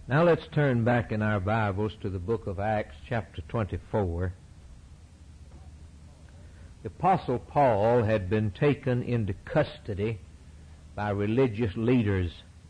Now let's turn back in our Bibles to the book of Acts, chapter 24. The Apostle Paul had been taken into custody by religious leaders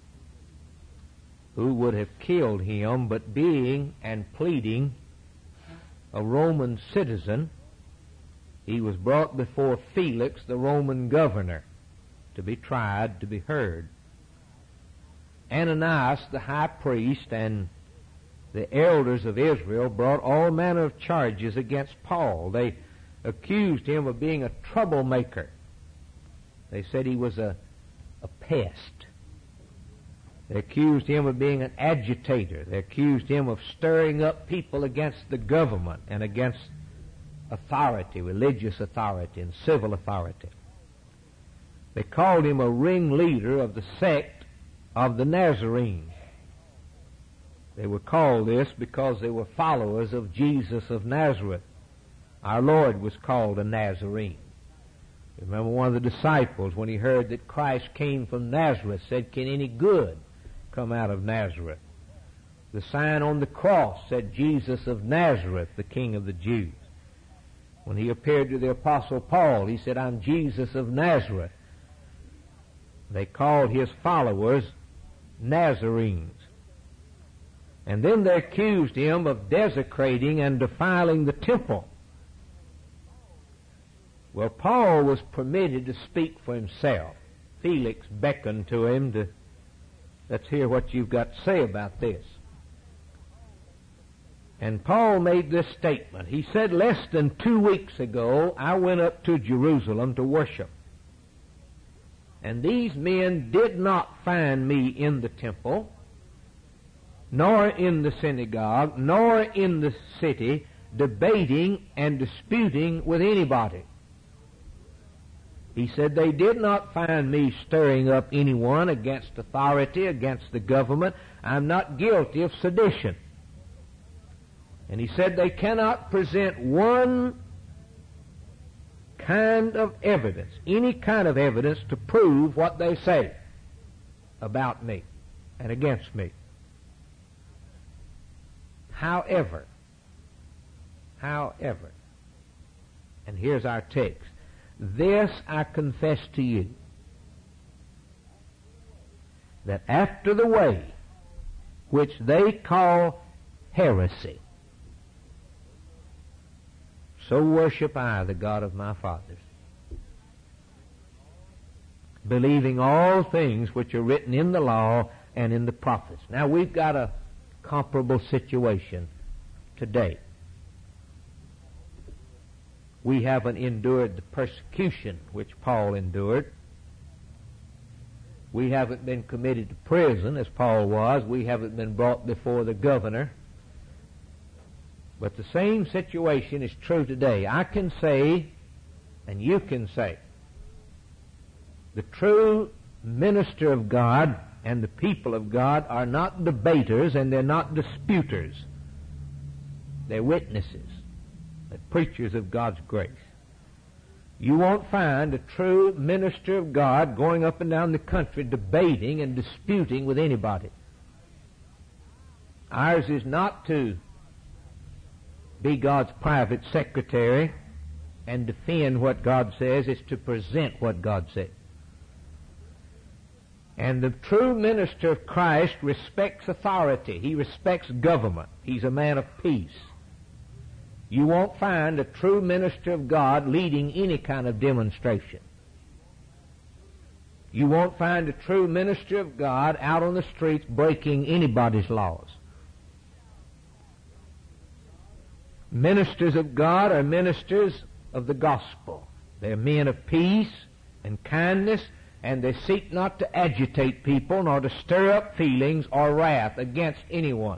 who would have killed him, but being and pleading a Roman citizen, he was brought before Felix, the Roman governor, to be tried, to be heard. Ananias, the high priest, and the elders of Israel brought all manner of charges against Paul. They accused him of being a troublemaker. They said he was a pest. They accused him of being an agitator. They accused him of stirring up people against the government and against authority, religious authority and civil authority. They called him a ringleader of the sect of the Nazarenes. They were called this because they were followers of Jesus of Nazareth. Our Lord was called a Nazarene. Remember, one of the disciples, when he heard that Christ came from Nazareth, said, "Can any good come out of Nazareth?" The sign on the cross said, "Jesus of Nazareth, the King of the Jews." When he appeared to the Apostle Paul, he said, "I'm Jesus of Nazareth." They called his followers Nazarenes. And then they accused him of desecrating and defiling the temple. Well, Paul was permitted to speak for himself. Felix beckoned to him to, "Let's hear what you've got to say about this." And Paul made this statement. He said, "Less than 2 weeks ago, I went up to Jerusalem to worship. And these men did not find me in the temple, nor in the synagogue, nor in the city, debating and disputing with anybody." He said, "They did not find me stirring up anyone against authority, against the government. I'm not guilty of sedition." And he said, "They cannot present one kind of evidence, any kind of evidence to prove what they say about me and against me. However, and here's our text, this I confess to you, that after the way which they call heresy, so worship I the God of my fathers, believing all things which are written in the law and in the prophets." Now we've got a comparable situation today. We haven't endured the persecution which Paul endured. We haven't been committed to prison as Paul was. We haven't been brought before the governor. But the same situation is true today. I can say, and you can say, the true minister of God and the people of God are not debaters and they're not disputers. They're witnesses. They're preachers of God's grace. You won't find a true minister of God going up and down the country debating and disputing with anybody. Ours is not to be God's private secretary and defend what God says. It's to present what God says. And the true minister of Christ respects authority. He respects government. He's a man of peace. You won't find a true minister of God leading any kind of demonstration. You won't find a true minister of God out on the streets breaking anybody's laws. Ministers of God are ministers of the gospel. They're men of peace and kindness, and they seek not to agitate people nor to stir up feelings or wrath against anyone.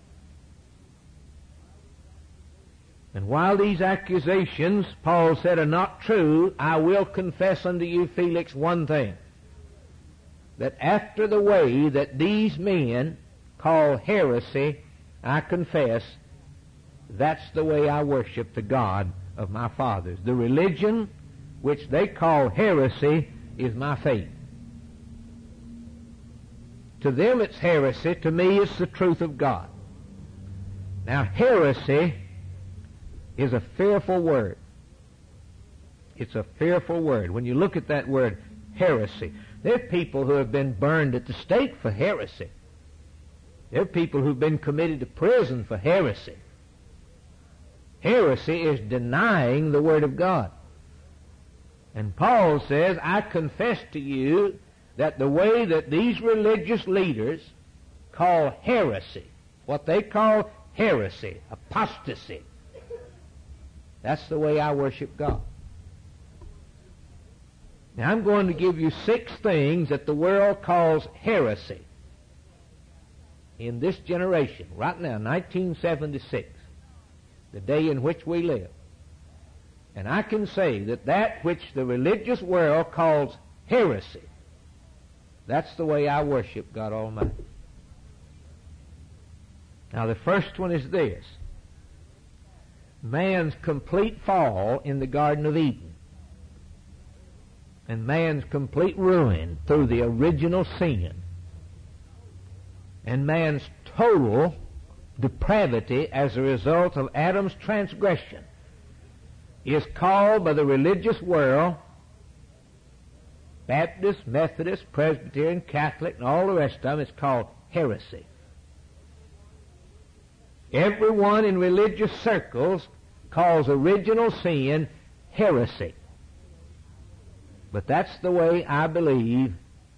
And while these accusations, Paul said, are not true, I will confess unto you, Felix, one thing, that after the way that these men call heresy, I confess, that's the way I worship the God of my fathers. The religion which they call heresy is my faith. To them it's heresy. To me it's the truth of God. Now, heresy is a fearful word. It's a fearful word. When you look at that word, heresy, there are people who have been burned at the stake for heresy. There are people who've been committed to prison for heresy. Heresy is denying the Word of God. And Paul says, I confess to you that the way that these religious leaders call heresy, what they call heresy, apostasy, that's the way I worship God. Now I'm going to give you 6 things that the world calls heresy in this generation, right now, 1976, the day in which we live. And I can say that that which the religious world calls heresy, that's the way I worship God Almighty. Now the first one is this: man's complete fall in the Garden of Eden and man's complete ruin through the original sin and man's total depravity as a result of Adam's transgression is called by the religious world, Baptist, Methodist, Presbyterian, Catholic, and all the rest of them, it's called heresy. Everyone in religious circles calls original sin heresy. But that's the way I believe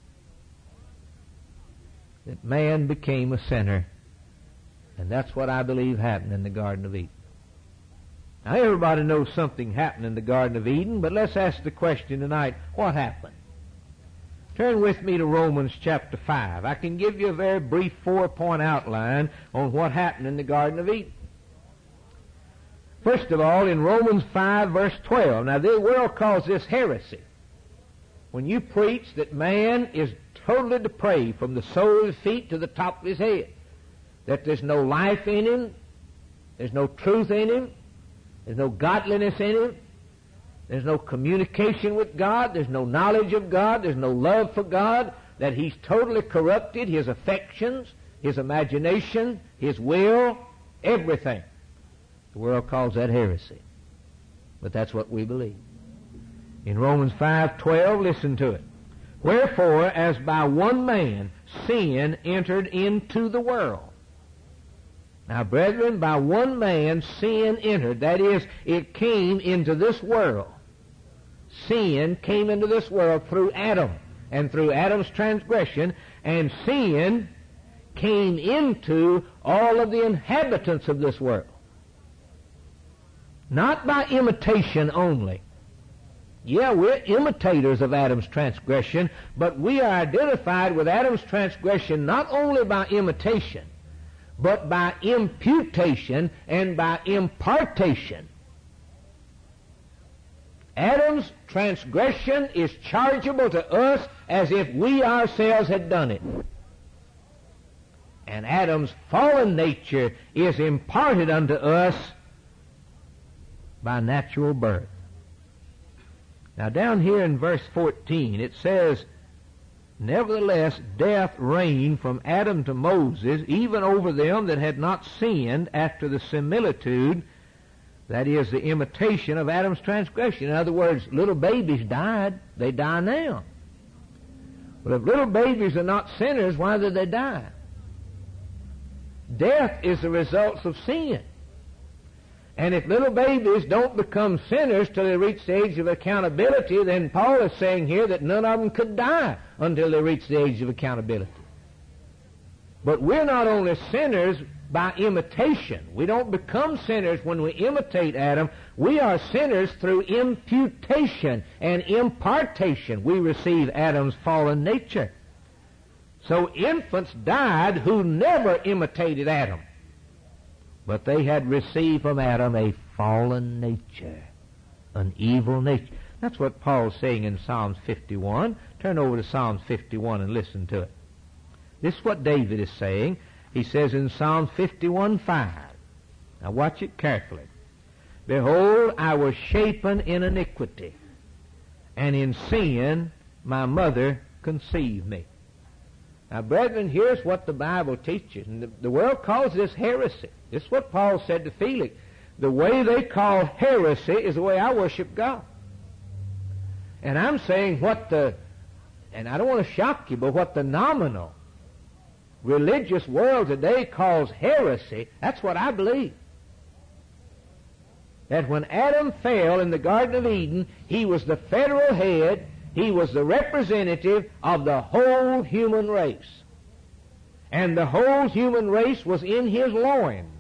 that man became a sinner. And that's what I believe happened in the Garden of Eden. Now everybody knows something happened in the Garden of Eden, but let's ask the question tonight, what happened? Turn with me to Romans chapter 5. I can give you a very brief 4-point outline on what happened in the Garden of Eden. First of all, in Romans 5 verse 12, now the world calls this heresy. When you preach that man is totally depraved from the sole of his feet to the top of his head, that there's no life in him, there's no truth in him, there's no godliness in him, there's no communication with God, there's no knowledge of God, there's no love for God, that he's totally corrupted his affections, his imagination, his will, everything. The world calls that heresy. But that's what we believe. In Romans 5:12, listen to it. Wherefore, as by one man sin entered into the world. Now, brethren, by one man sin entered. That is, it came into this world. Sin came into this world through Adam, and through Adam's transgression, and sin came into all of the inhabitants of this world. Not by imitation only. Yeah, we're imitators of Adam's transgression, but we are identified with Adam's transgression not only by imitation, but by imputation and by impartation. Adam's transgression is chargeable to us as if we ourselves had done it. And Adam's fallen nature is imparted unto us by natural birth. Now down here in verse 14 it says, Nevertheless death reigned from Adam to Moses, even over them that had not sinned after the similitude, that is, the imitation of Adam's transgression. In other words, little babies died. They die now. But if little babies are not sinners, why did they die? Death is the result of sin. And if little babies don't become sinners till they reach the age of accountability, then Paul is saying here that none of them could die until they reach the age of accountability. But we're not only sinners by imitation. We don't become sinners when we imitate Adam. We are sinners through imputation and impartation. We receive Adam's fallen nature. So infants died who never imitated Adam. But they had received from Adam a fallen nature, an evil nature. That's what Paul's saying in Psalms 51. Turn over to Psalms 51 and listen to it. This is what David is saying. He says in Psalms 51:5. Now watch it carefully. Behold, I was shapen in iniquity, and in sin my mother conceived me. Now, brethren, here's what the Bible teaches. And the world calls this heresy. This is what Paul said to Felix. The way they call heresy is the way I worship God. And I'm saying and I don't want to shock you, but what the nominal religious world today calls heresy, that's what I believe. That when Adam fell in the Garden of Eden, he was the federal head, he was the representative of the whole human race. And the whole human race was in his loins.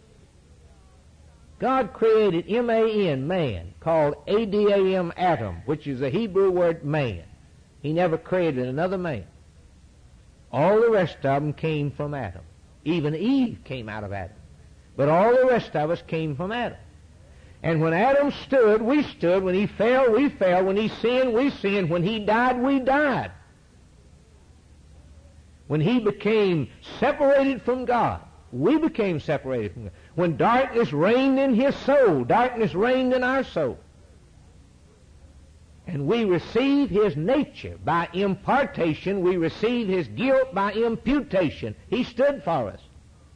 God created M-A-N, man, called A-D-A-M, Adam, which is the Hebrew word man. He never created another man. All the rest of them came from Adam. Even Eve came out of Adam. But all the rest of us came from Adam. And when Adam stood, we stood. When he fell, we fell. When he sinned, we sinned. When he died, we died. When he became separated from God, we became separated from God. When darkness reigned in his soul, darkness reigned in our soul. And we receive his nature by impartation. We receive his guilt by imputation. He stood for us.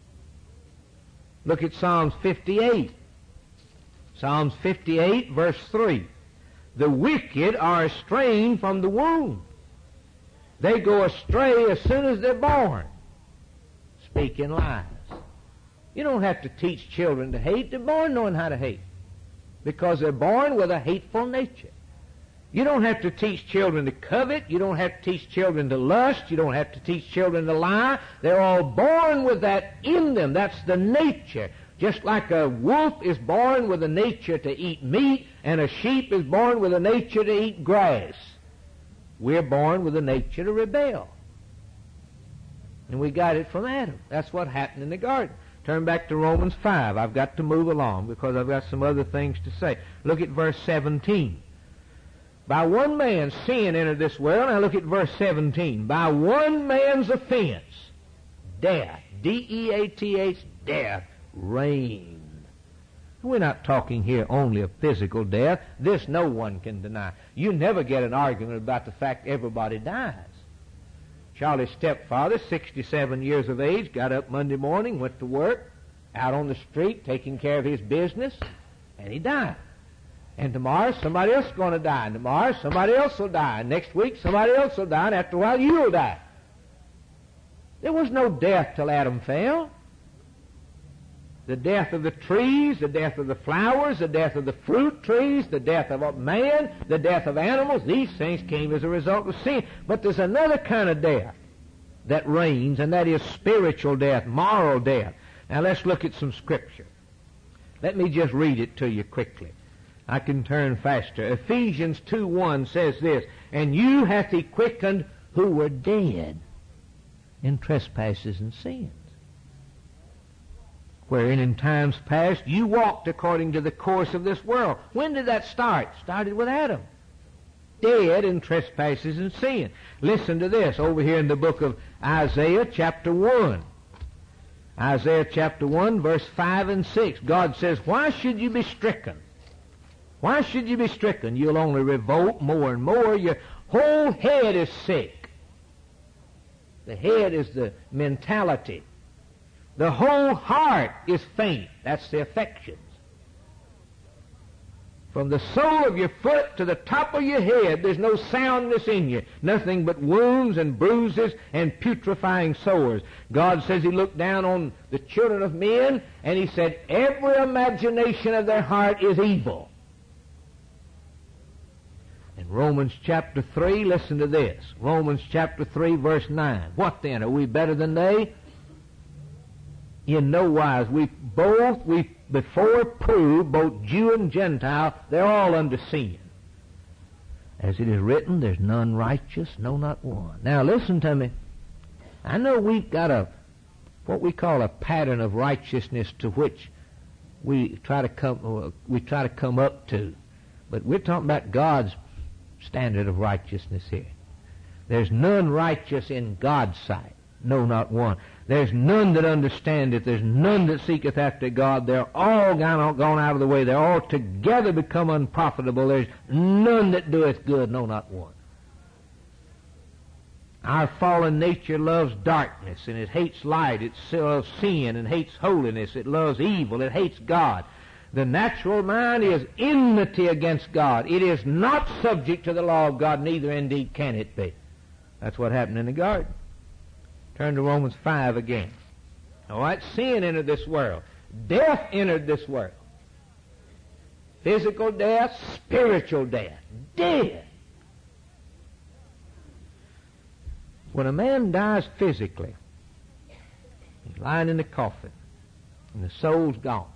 Look at Psalms 58. Psalms 58, verse 3. The wicked are estranged from the womb. They go astray as soon as they're born, speaking lies. You don't have to teach children to hate. They're born knowing how to hate because they're born with a hateful nature. You don't have to teach children to covet. You don't have to teach children to lust. You don't have to teach children to lie. They're all born with that in them. That's the nature. Just like a wolf is born with a nature to eat meat, and a sheep is born with a nature to eat grass. We're born with a nature to rebel. And we got it from Adam. That's what happened in the garden. Turn back to Romans 5. I've got to move along because I've got some other things to say. Look at verse 17. By one man's sin entered this world. Now look at verse 17. By one man's offense, death, D-E-A-T-H, death, reigned. We're not talking here only of physical death. This no one can deny. You never get an argument about the fact everybody dies. Charlie's stepfather, 67 years of age, got up Monday morning, went to work, out on the street, taking care of his business, and he died. And tomorrow somebody else is going to die. And tomorrow somebody else will die. And next week somebody else will die. And after a while you'll die. There was no death till Adam fell. The death of the trees, the death of the flowers, the death of the fruit trees, the death of man, the death of animals, these things came as a result of sin. But there's another kind of death that reigns, and that is spiritual death, moral death. Now let's look at some scripture. Let me just read it to you quickly. I can turn faster. Ephesians 2:1 says this, and you hath he quickened who were dead in trespasses and sins, wherein in times past you walked according to the course of this world. When did that start? Started with Adam. Dead in trespasses and sin. Listen to this over here in the book of Isaiah chapter 1. Isaiah chapter 1 verse 5 and 6. God says, why should you be stricken? Why should you be stricken? You'll only revolt more and more. Your whole head is sick. The head is the mentality. The whole heart is faint. That's the affections. From the sole of your foot to the top of your head, there's no soundness in you. Nothing but wounds and bruises and putrefying sores. God says he looked down on the children of men, and he said, every imagination of their heart is evil. In Romans chapter 3, listen to this. Romans chapter 3, verse 9. What then? Are we better than they? In no wise. We before proved, both Jew and Gentile, they're all under sin. As it is written, there's none righteous, no, not one. Now listen to me. I know we've got what we call a pattern of righteousness to which we try to come up to. But we're talking about God's standard of righteousness here. There's none righteous in God's sight. No, not one. There's none that understandeth. There's none that seeketh after God. They're all gone out of the way. They're all together become unprofitable. There's none that doeth good. No, not one. Our fallen nature loves darkness, and it hates light. It loves sin and hates holiness. It loves evil. It hates God. The natural mind is enmity against God. It is not subject to the law of God, neither indeed can it be. That's what happened in the garden. Turn to Romans 5 again. All right, sin entered this world. Death entered this world. Physical death, spiritual death. Dead. When a man dies physically, he's lying in the coffin, and the soul's gone.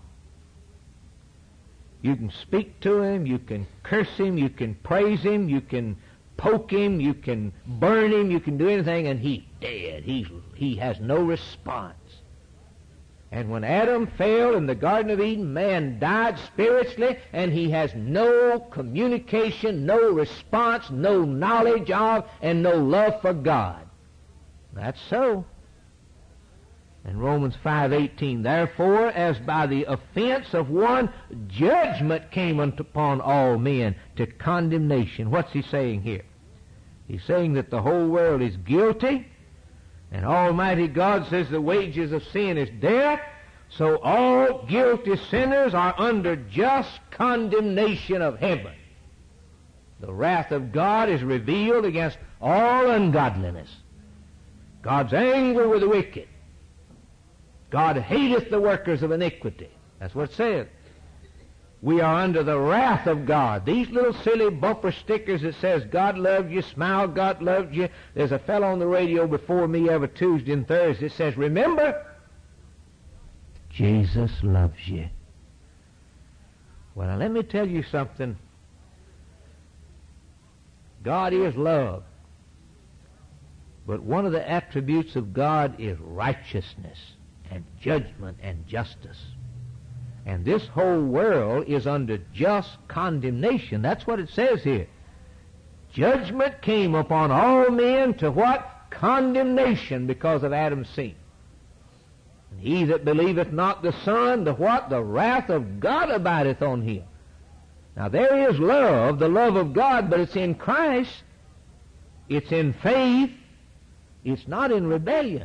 You can speak to him, you can curse him, you can praise him, you can poke him, you can burn him, you can do anything, and he's dead. He has no response. And when Adam fell in the Garden of Eden, man died spiritually, and he has no communication, no response, no knowledge of, and no love for God. That's so. In Romans 5:18, therefore, as by the offense of one, judgment came upon all men to condemnation. What's he saying here? He's saying that the whole world is guilty, and Almighty God says the wages of sin is death, so all guilty sinners are under just condemnation of heaven. The wrath of God is revealed against all ungodliness. God's angry with the wicked. God hateth the workers of iniquity. That's what it says. We are under the wrath of God. These little silly bumper stickers that says, God loves you, smile, God loves you. There's a fellow on the radio before me every Tuesday and Thursday that says, remember, Jesus loves you. Well, now let me tell you something. God is love. But one of the attributes of God is righteousness and judgment and justice. And this whole world is under just condemnation. That's what it says here. Judgment came upon all men to what? Condemnation because of Adam's sin. And he that believeth not the Son, the what? The wrath of God abideth on him. Now there is love, the love of God, but it's in Christ. It's in faith. It's not in rebellion.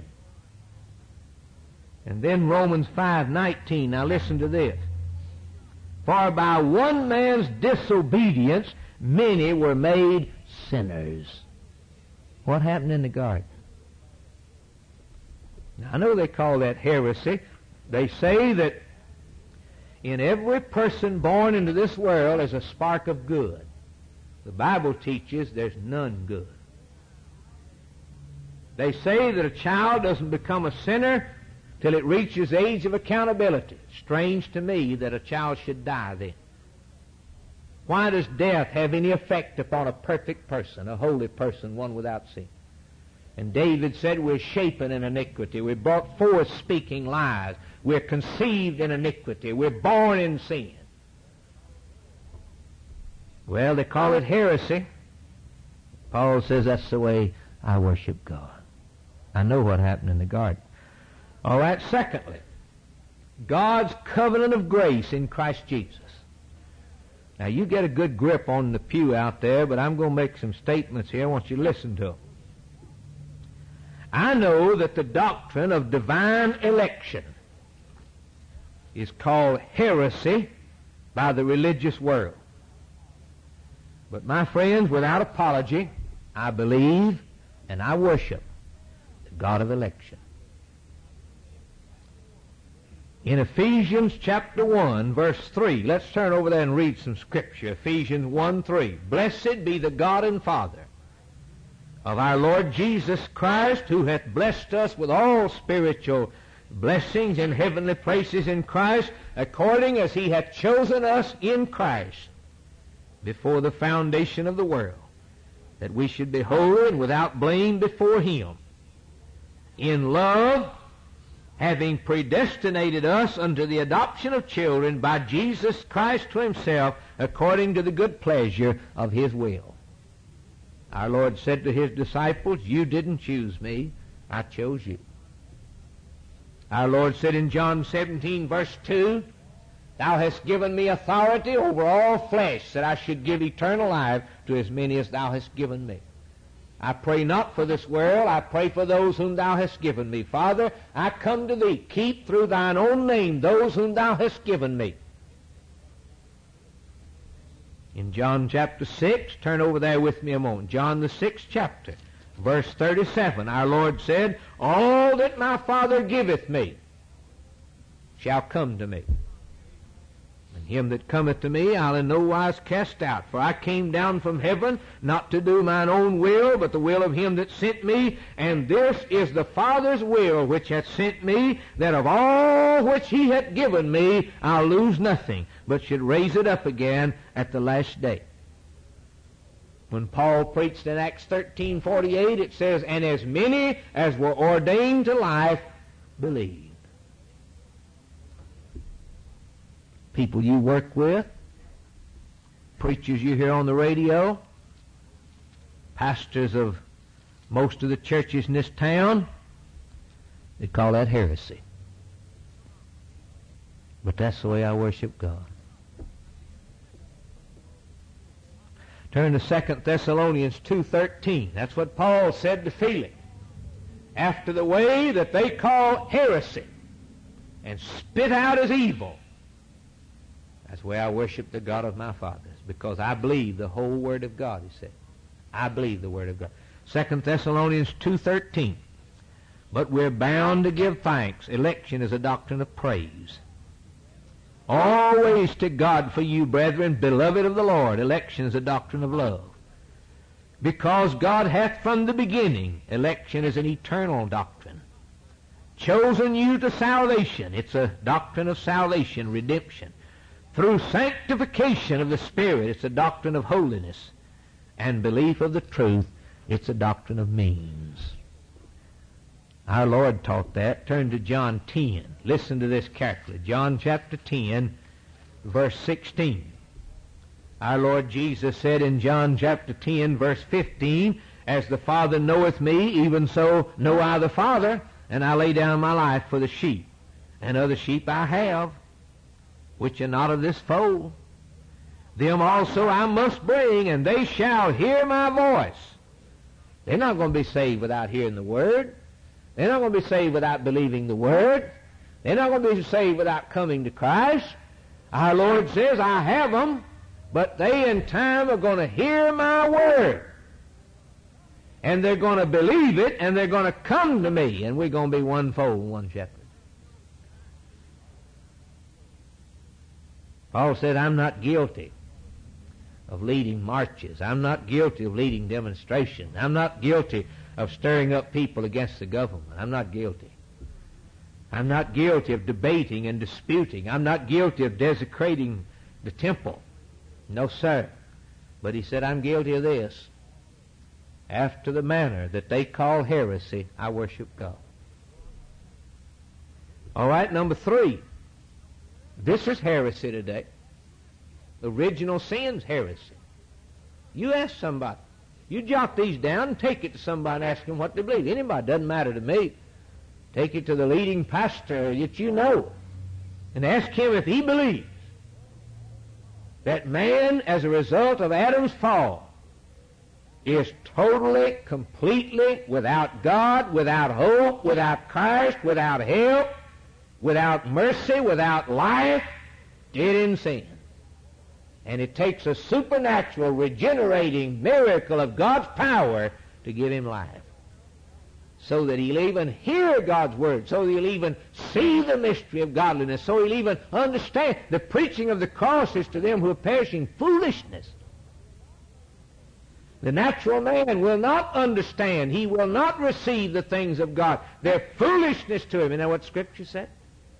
And then Romans 5:19. Now listen to this. For by one man's disobedience many were made sinners. What happened in the garden? Now I know they call that heresy. They say that in every person born into this world is a spark of good. The Bible teaches there's none good. They say that a child doesn't become a sinner till it reaches the age of accountability. Strange to me that a child should die then. Why does death have any effect upon a perfect person, a holy person, one without sin? And David said we're shapen in iniquity. We're brought forth speaking lies. We're conceived in iniquity. We're born in sin. Well, they call it heresy. Paul says that's the way I worship God. I know what happened in the garden. All right, secondly, God's covenant of grace in Christ Jesus. Now, you get a good grip on the pew out there, but I'm going to make some statements here. I want you to listen to them. I know that the doctrine of divine election is called heresy by the religious world. But my friends, without apology, I believe and I worship the God of election. In Ephesians chapter 1, verse 3, let's turn over there and read some scripture. Ephesians 1:3. Blessed be the God and Father of our Lord Jesus Christ, who hath blessed us with all spiritual blessings in heavenly places in Christ, according as he hath chosen us in Christ before the foundation of the world, that we should be holy and without blame before him. In love, having predestinated us unto the adoption of children by Jesus Christ to himself, according to the good pleasure of his will. Our Lord said to his disciples, you didn't choose me, I chose you. Our Lord said in John 17, verse 2, thou hast given me authority over all flesh, that I should give eternal life to as many as thou hast given me. I pray not for this world, I pray for those whom thou hast given me. Father, I come to thee. Keep through thine own name those whom thou hast given me. In John chapter 6, turn over there with me a moment. John the 6th chapter, verse 37, our Lord said, all that my Father giveth me shall come to me. And him that cometh to me I'll in no wise cast out. For I came down from heaven not to do mine own will, but the will of him that sent me. And this is the Father's will which hath sent me, that of all which he hath given me I'll lose nothing, but should raise it up again at the last day. When Paul preached in Acts 13:48, it says, and as many as were ordained to life believed. People you work with, preachers you hear on the radio, pastors of most of the churches in this town, they call that heresy. But that's the way I worship God. Turn to 2 Thessalonians 2:13. That's what Paul said to Felix. After the way that they call heresy and spit out as evil, that's the way I worship the God of my fathers, because I believe the whole Word of God, he said. I believe the Word of God. 2 Thessalonians 2:13. But we're bound to give thanks. Election is a doctrine of praise. Always to God for you, brethren, beloved of the Lord. Election is a doctrine of love. Because God hath from the beginning, election is an eternal doctrine, chosen you to salvation. It's a doctrine of salvation, redemption. Through sanctification of the Spirit, it's a doctrine of holiness. And belief of the truth, it's a doctrine of means. Our Lord taught that. Turn to John 10. Listen to this carefully. John chapter 10, verse 16. Our Lord Jesus said in John chapter 10, verse 15, as the Father knoweth me, even so know I the Father, and I lay down my life for the sheep. And other sheep I have, which are not of this fold. Them also I must bring, and they shall hear my voice. They're not going to be saved without hearing the Word. They're not going to be saved without believing the Word. They're not going to be saved without coming to Christ. Our Lord says, I have them, but they in time are going to hear my Word. And they're going to believe it, and they're going to come to me, and we're going to be one fold, one shepherd. Paul said, I'm not guilty of leading marches. I'm not guilty of leading demonstrations. I'm not guilty of stirring up people against the government. I'm not guilty. I'm not guilty of debating and disputing. I'm not guilty of desecrating the temple. No, sir. But he said, I'm guilty of this. After the manner that they call heresy, I worship God. All right, number 3. This is heresy today. Original sin's heresy. You ask somebody. You jot these down and take it to somebody and ask them what they believe. Anybody, doesn't matter to me. Take it to the leading pastor that you know and ask him if he believes that man, as a result of Adam's fall, is totally, completely without God, without hope, without Christ, without help, without mercy, without life, dead in sin. And it takes a supernatural, regenerating miracle of God's power to give him life, so that he'll even hear God's Word, so that he'll even see the mystery of godliness, so he'll even understand the preaching of the cross is to them who are perishing foolishness. The natural man will not understand. He will not receive the things of God. They're foolishness to him. You know what Scripture said?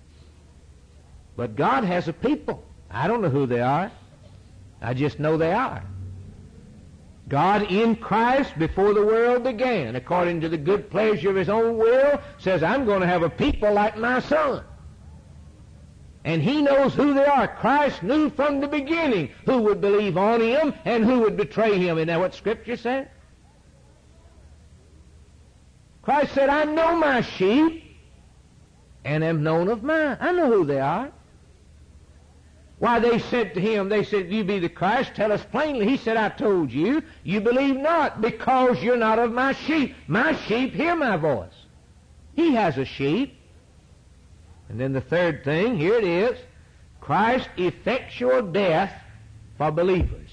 But God has a people. I don't know who they are. I just know they are. God in Christ, before the world began, according to the good pleasure of his own will, says, I'm going to have a people like my Son. And he knows who they are. Christ knew from the beginning who would believe on him and who would betray him. Isn't that what Scripture said? Christ said, I know my sheep and am known of mine. I know who they are. Why, they said to him, they said, "You be the Christ, tell us plainly." He said, "I told you, you believe not, because you're not of my sheep. My sheep hear my voice." He has a sheep. And then the third thing, here it is, Christ's effectual death for believers.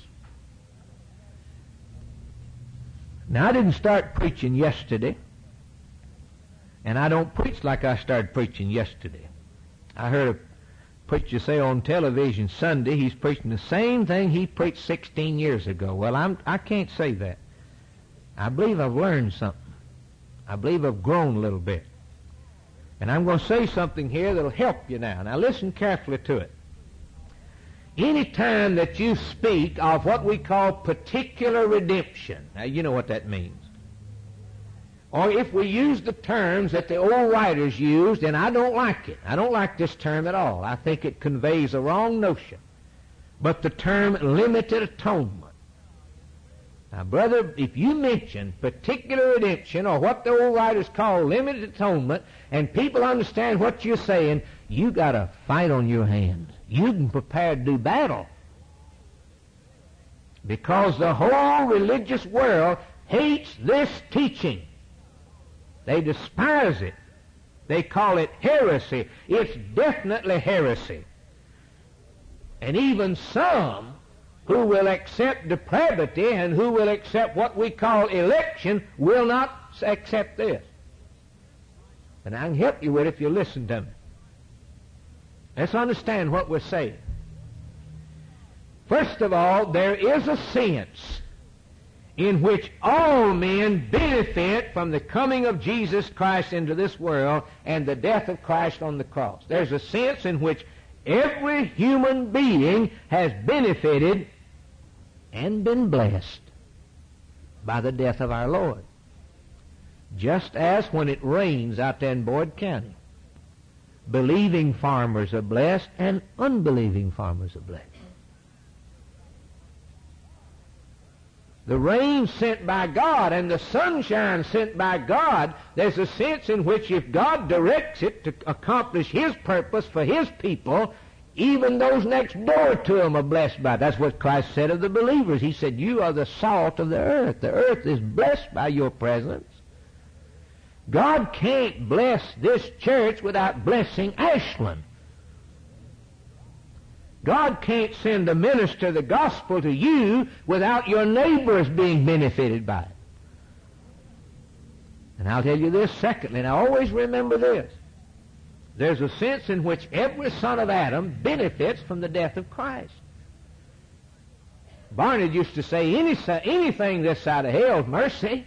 Now, I didn't start preaching yesterday, and I don't preach like I started preaching yesterday. I heard a preacher say on television Sunday he's preaching the same thing he preached 16 years ago. Well, I can't say that. I believe I've learned something. I believe I've grown a little bit. And I'm going to say something here that'll help you now. Now listen carefully to it. Any time that you speak of what we call particular redemption, now you know what that means. Or if we use the terms that the old writers used, and I don't like it. I don't like this term at all. I think it conveys a wrong notion. But the term limited atonement. Now, brother, if you mention particular redemption, or what the old writers call limited atonement, and people understand what you're saying, you got a fight on your hands. You can prepare to do battle. Because the whole religious world hates this teaching. They despise it. They call it heresy. It's definitely heresy. And even some who will accept depravity and who will accept what we call election will not accept this. And I can help you with it if you listen to me. Let's understand what we're saying. First of all, there is a sense in which all men benefit from the coming of Jesus Christ into this world and the death of Christ on the cross. There's a sense in which every human being has benefited and been blessed by the death of our Lord. Just as when it rains out there in Boyd County, believing farmers are blessed and unbelieving farmers are blessed. The rain sent by God and the sunshine sent by God, there's a sense in which if God directs it to accomplish His purpose for His people, even those next door to Him are blessed by it. That's what Christ said of the believers. He said, "You are the salt of the earth. The earth is blessed by your presence." God can't bless this church without blessing Ashland. God can't send a minister the gospel to you without your neighbors being benefited by it. And I'll tell you this secondly, and I always remember this. There's a sense in which every son of Adam benefits from the death of Christ. Barnard used to say, anything this side of hell is mercy.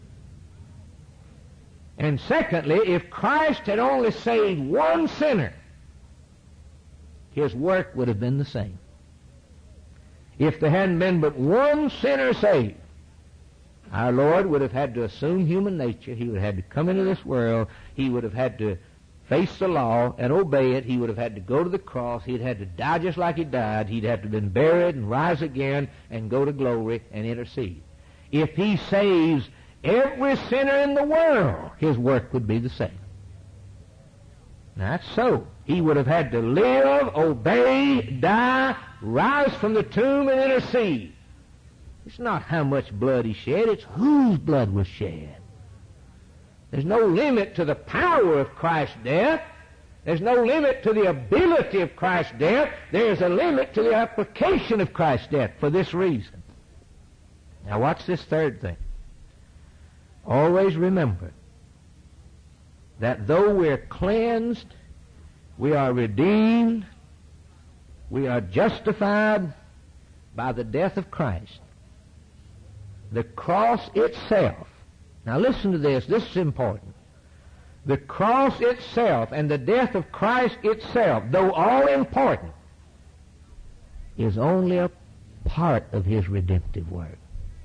And secondly, if Christ had only saved one sinner, His work would have been the same. If there hadn't been but one sinner saved, our Lord would have had to assume human nature. He would have had to come into this world. He would have had to face the law and obey it. He would have had to go to the cross. He'd had to die just like He died. He'd have to have been buried and rise again and go to glory and intercede. If He saves every sinner in the world, His work would be the same. Now, that's so. He would have had to live, obey, die, rise from the tomb, and intercede. It's not how much blood He shed, it's whose blood was shed. There's no limit to the power of Christ's death. There's no limit to the ability of Christ's death. There's a limit to the application of Christ's death for this reason. Now watch this third thing. Always remember that though we're cleansed, we are redeemed, we are justified by the death of Christ, the cross itself. Now listen to this. This is important. The cross itself and the death of Christ itself, though all important, is only a part of His redemptive work.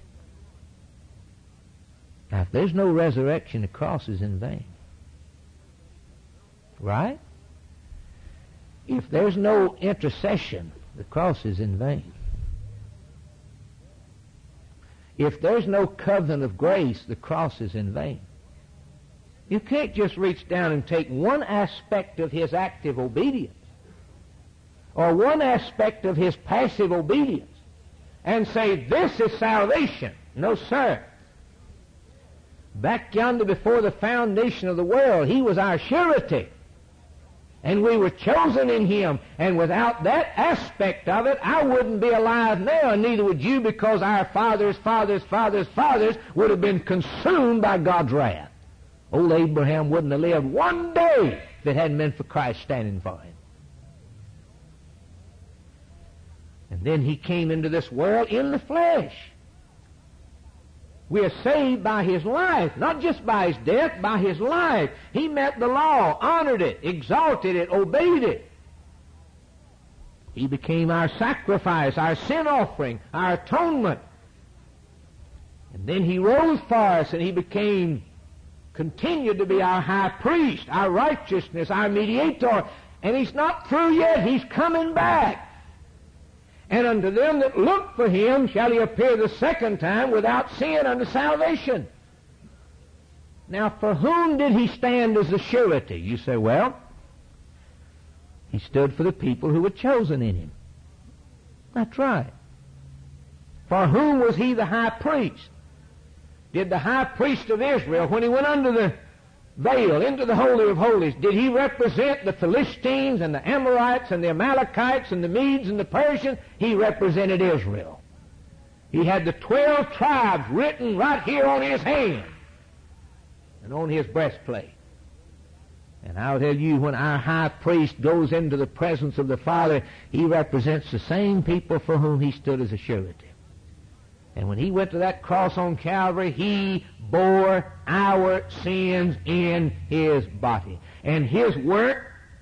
Now, if there's no resurrection, the cross is in vain. Right? If there's no intercession, the cross is in vain. If there's no covenant of grace, the cross is in vain. You can't just reach down and take one aspect of His active obedience, or one aspect of his passive obedience and say, this is salvation. No, sir. Back yonder before the foundation of the world, he was our surety. And we were chosen in him. And without that aspect of it, I wouldn't be alive now, and neither would you, because our fathers' would have been consumed by God's wrath. Old Abraham wouldn't have lived one day if it hadn't been for Christ standing for him. And then he came into this world in the flesh. We are saved by his life, not just by his death, by his life. He met the law, honored it, exalted it, obeyed it. He became our sacrifice, our sin offering, our atonement. And then he rose for us, and he continued to be our high priest, our righteousness, our mediator. And he's not through yet. He's coming back. And unto them that look for him shall he appear the second time without sin unto salvation. Now, for whom did he stand as a surety? You say, well, he stood for the people who were chosen in him. That's right. For whom was he the high priest? Did the high priest of Israel, when he went under the veil into the Holy of Holies, did he represent the Philistines and the Amorites and the Amalekites and the Medes and the Persians? He represented Israel. He had the 12 tribes written right here on his hand and on his breastplate. And I'll tell you, when our high priest goes into the presence of the Father, he represents the same people for whom he stood as a surety. And when he went to that cross on Calvary, he bore our sins in his body. And his work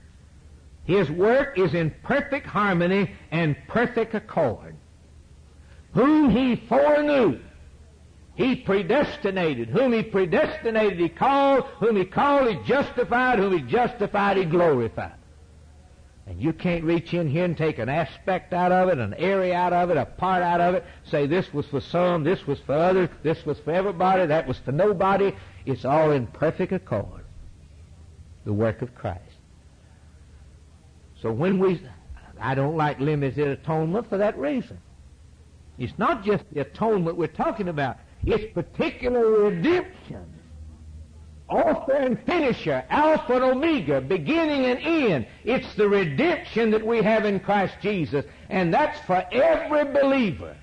is in perfect harmony and perfect accord. Whom he foreknew, he predestinated. Whom he predestinated, he called. Whom he called, he justified. Whom he justified, he glorified. And you can't reach in here and take an aspect out of it, an area out of it, a part out of it, say this was for some, this was for others, this was for everybody, that was for nobody. It's all in perfect accord. The work of Christ. So I don't like limited atonement for that reason. It's not just the atonement we're talking about. It's particular redemption. Author and finisher, Alpha and Omega, beginning and end. It's the redemption that we have in Christ Jesus, and that's for every believer.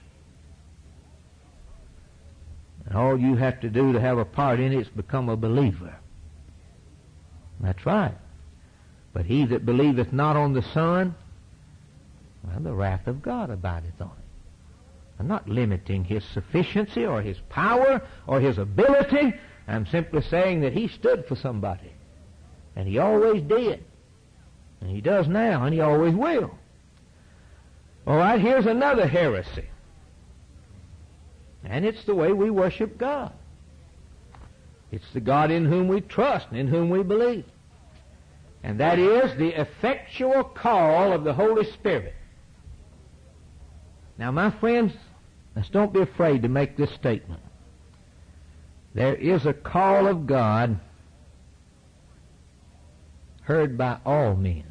And all you have to do to have a part in it is become a believer. That's right. But he that believeth not on the Son, well, the wrath of God abideth on him. I'm not limiting his sufficiency or his power or his ability. I'm simply saying that he stood for somebody. And he always did. And he does now, and he always will. All right, here's another heresy. And it's the way we worship God. It's the God in whom we trust and in whom we believe. And that is the effectual call of the Holy Spirit. Now, my friends, let's don't be afraid to make this statement. There is a call of God heard by all men.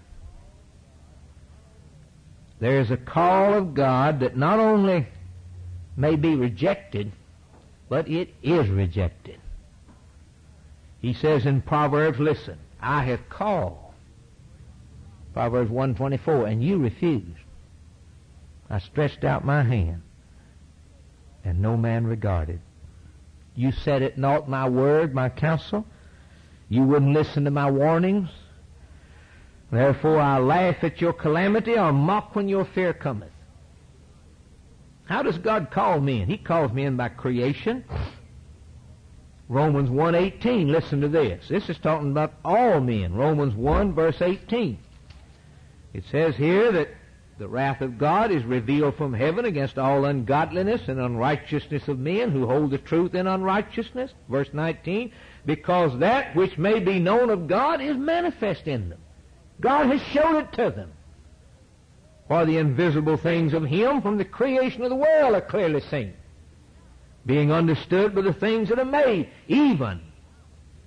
There is a call of God that not only may be rejected, but it is rejected. He says in Proverbs, listen, I have called. Proverbs 1:24, and you refused. I stretched out my hand, and no man regarded. You set at naught my word, my counsel. You wouldn't listen to my warnings. Therefore I laugh at your calamity, or mock when your fear cometh. How does God call men? He calls men by creation. Romans 1:18, listen to this. This is talking about all men. Romans 1, verse 18. It says here that the wrath of God is revealed from heaven against all ungodliness and unrighteousness of men who hold the truth in unrighteousness. Verse 19, because that which may be known of God is manifest in them. God has shown it to them. For the invisible things of Him from the creation of the world are clearly seen, being understood by the things that are made, even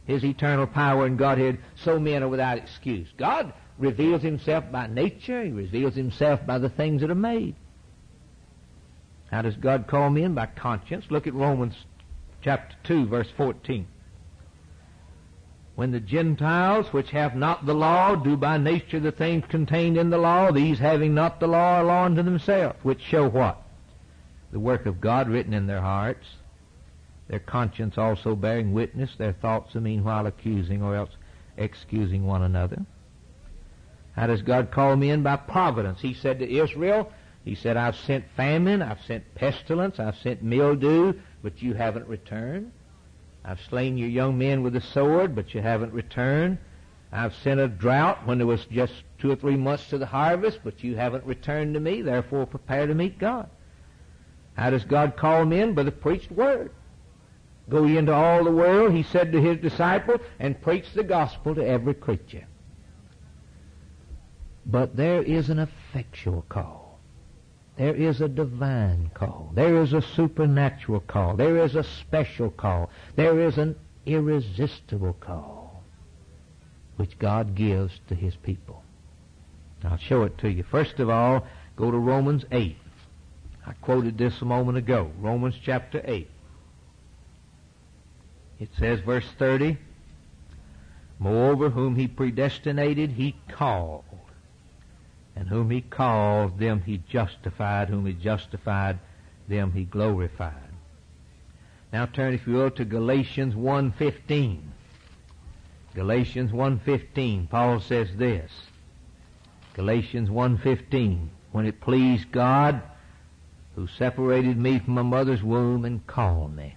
His eternal power and Godhead, so men are without excuse. God reveals Himself by nature. He reveals Himself by the things that are made. How does God call men? By conscience. Look at Romans chapter 2, verse 14. When the Gentiles, which have not the law, do by nature the things contained in the law, these having not the law are law unto themselves, which show what? The work of God written in their hearts, their conscience also bearing witness, their thoughts the meanwhile accusing or else excusing one another. How does God call men? By providence. He said to Israel, He said, I've sent famine, I've sent pestilence, I've sent mildew, but you haven't returned. I've slain your young men with the sword, but you haven't returned. I've sent a drought when there was just 2 or 3 months to the harvest, but you haven't returned to me, therefore prepare to meet God. How does God call men? By the preached word. Go ye into all the world, He said to His disciples, and preach the gospel to every creature. But there is an effectual call. There is a divine call. There is a supernatural call. There is a special call. There is an irresistible call which God gives to His people. I'll show it to you. First of all, go to Romans 8. I quoted this a moment ago. Romans chapter 8. It says, verse 30, Moreover, whom He predestinated, He called. And whom He called, them He justified. Whom He justified, them He glorified. Now turn, if you will, to Galatians 1:15. Galatians 1:15. Paul says this. Galatians 1:15. When it pleased God, who separated me from my mother's womb and called me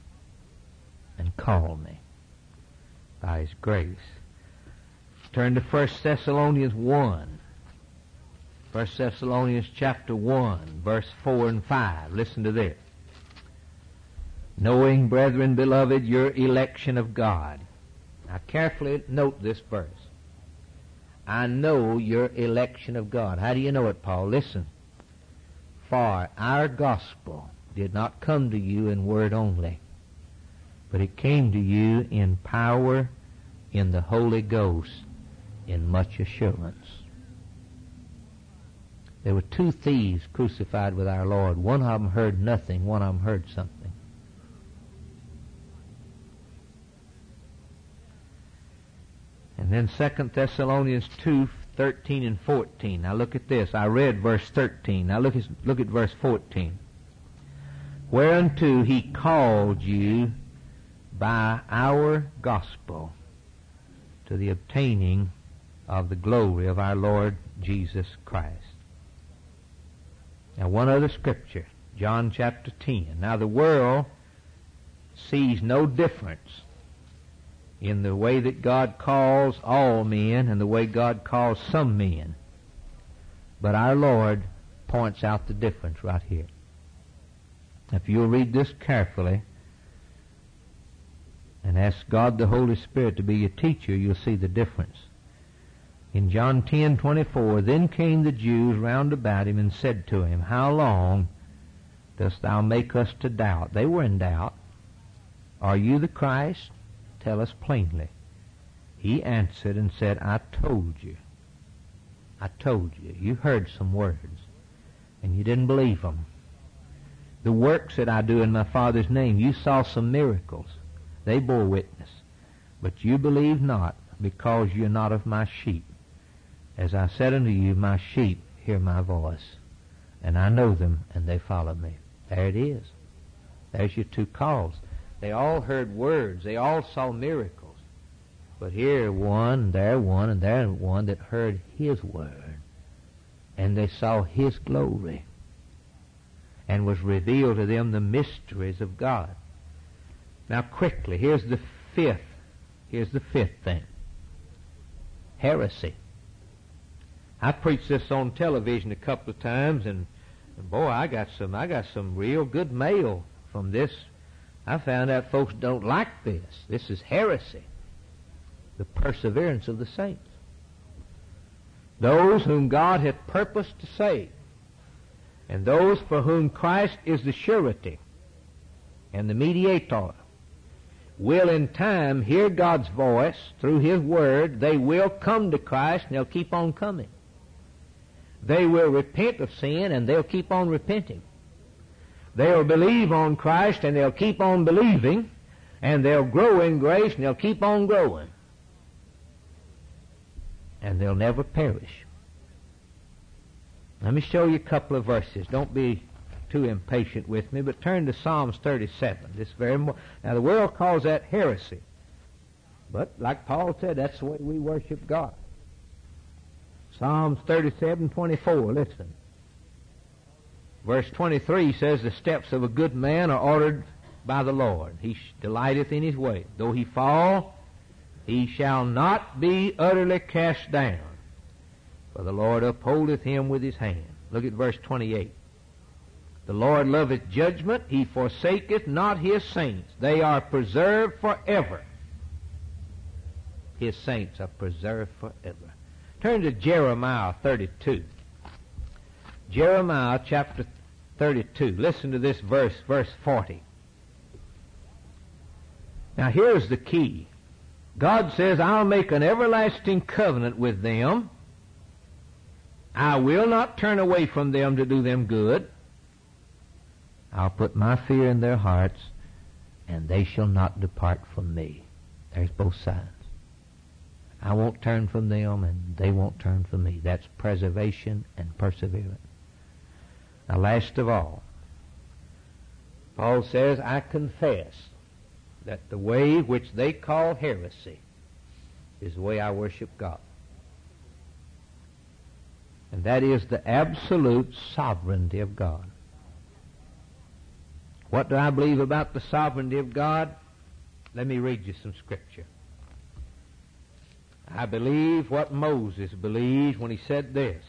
by His grace. Turn to 1 Thessalonians 1. 1 Thessalonians chapter 1, verse 4 and 5. Listen to this. Knowing, brethren, beloved, your election of God. Now carefully note this verse. I know your election of God. How do you know it, Paul? Listen. For our gospel did not come to you in word only, but it came to you in power, in the Holy Ghost, in much assurance. There were 2 thieves crucified with our Lord. One of them heard nothing, one of them heard something. And then 2 Thessalonians 2:13 and 14. Now look at this. I read verse 13. Now look at verse 14. Whereunto He called you by our gospel to the obtaining of the glory of our Lord Jesus Christ. Now one other scripture, John chapter 10. Now the world sees no difference in the way that God calls all men and the way God calls some men. But our Lord points out the difference right here. If you'll read this carefully and ask God the Holy Spirit to be your teacher, you'll see the difference. In John 10:24, Then came the Jews round about Him and said to Him, How long dost Thou make us to doubt? They were in doubt. Are you the Christ? Tell us plainly. He answered and said, I told you. I told you. You heard some words, and you didn't believe them. The works that I do in my Father's name, you saw some miracles. They bore witness. But you believe not, because you're not of my sheep. As I said unto you, my sheep hear my voice, and I know them, and they follow me. There it is. There's your 2 calls. They all heard words. They all saw miracles. But here one, and there one that heard His word. And they saw His glory. And was revealed to them the mysteries of God. Now quickly, here's the fifth thing. Heresy. I preached this on television a couple of times, and boy, I got some real good mail from this. I found out folks don't like this. This is heresy. The perseverance of the saints. Those whom God hath purposed to save, and those for whom Christ is the surety and the mediator, will in time hear God's voice through His Word. They will come to Christ, and they'll keep on coming. They will repent of sin, and they'll keep on repenting. They'll believe on Christ, and they'll keep on believing, and they'll grow in grace, and they'll keep on growing. And they'll never perish. Let me show you a couple of verses. Don't be too impatient with me, but turn to Psalms 37. Now, the world calls that heresy. But, like Paul said, that's the way we worship God. Psalms 37:24, listen. Verse 23 says, the steps of a good man are ordered by the Lord. He delighteth in his way. Though he fall, he shall not be utterly cast down. For the Lord upholdeth him with his hand. Look at verse 28. The Lord loveth judgment. He forsaketh not his saints. They are preserved forever. His saints are preserved forever. Turn to Jeremiah 32. Jeremiah chapter 32. Listen to this verse 40. Now here's the key. God says, I'll make an everlasting covenant with them. I will not turn away from them to do them good. I'll put my fear in their hearts, and they shall not depart from me. There's both sides. I won't turn from them, and they won't turn from me. That's preservation and perseverance. Now, last of all, Paul says, I confess that the way which they call heresy is the way I worship God. And that is the absolute sovereignty of God. What do I believe about the sovereignty of God? Let me read you some scripture. I believe what Moses believed when he said this.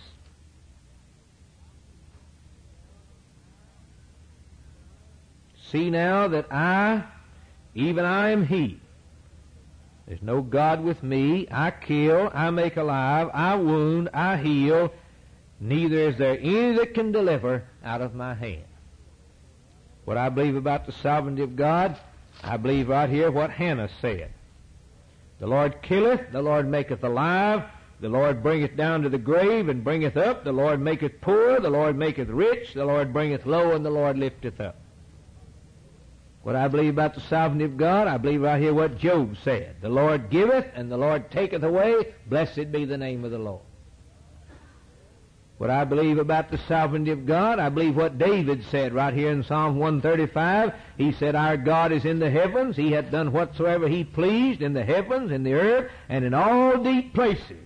See now that I, even I am He. There's no God with me. I kill, I make alive, I wound, I heal. Neither is there any that can deliver out of my hand. What I believe about the sovereignty of God, I believe right here what Hannah said. The Lord killeth, the Lord maketh alive, the Lord bringeth down to the grave and bringeth up, the Lord maketh poor, the Lord maketh rich, the Lord bringeth low, and the Lord lifteth up. What I believe about the sovereignty of God, I believe right here what Job said. The Lord giveth, and the Lord taketh away, blessed be the name of the Lord. What I believe about the sovereignty of God, I believe what David said right here in Psalm 135. He said, our God is in the heavens. He hath done whatsoever He pleased in the heavens, in the earth, and in all deep places.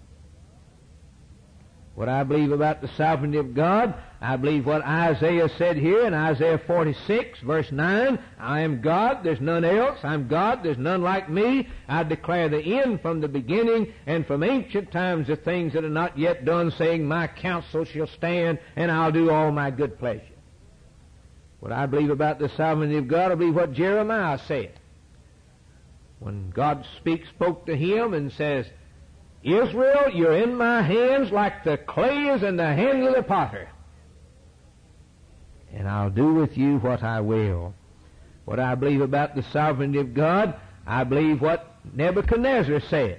What I believe about the sovereignty of God, I believe what Isaiah said here in Isaiah 46, verse 9. I am God, there's none else. I'm God, there's none like me. I declare the end from the beginning, and from ancient times the things that are not yet done, saying, my counsel shall stand, and I'll do all my good pleasure. What I believe about the sovereignty of God, I believe what Jeremiah said. When God spoke to him and says, Israel, you're in my hands like the clay is in the hands of the potter. And I'll do with you what I will. What I believe about the sovereignty of God, I believe what Nebuchadnezzar said.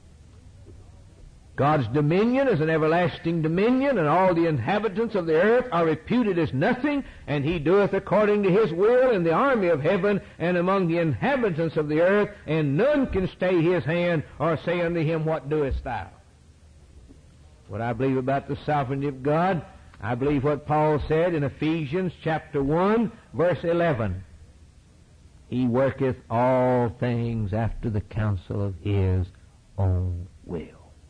God's dominion is an everlasting dominion, and all the inhabitants of the earth are reputed as nothing, and He doeth according to His will in the army of heaven and among the inhabitants of the earth, and none can stay His hand or say unto Him, what doest thou? What I believe about the sovereignty of God, I believe what Paul said in Ephesians chapter 1, verse 11. He worketh all things after the counsel of His own will.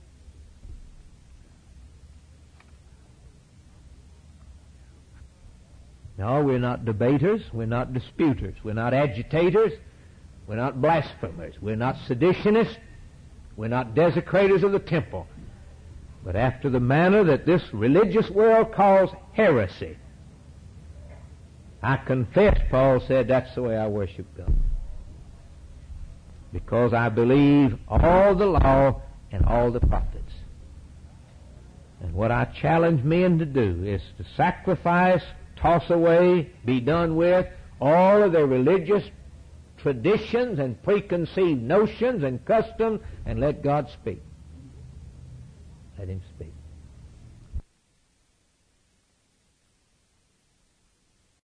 No, we're not debaters, we're not disputers, we're not agitators, we're not blasphemers, we're not seditionists, we're not desecrators of the temple. But after the manner that this religious world calls heresy, I confess, Paul said, that's the way I worship God. Because I believe all the law and all the prophets. And what I challenge men to do is to sacrifice, toss away, be done with all of their religious traditions and preconceived notions and customs and let God speak. Let Him speak.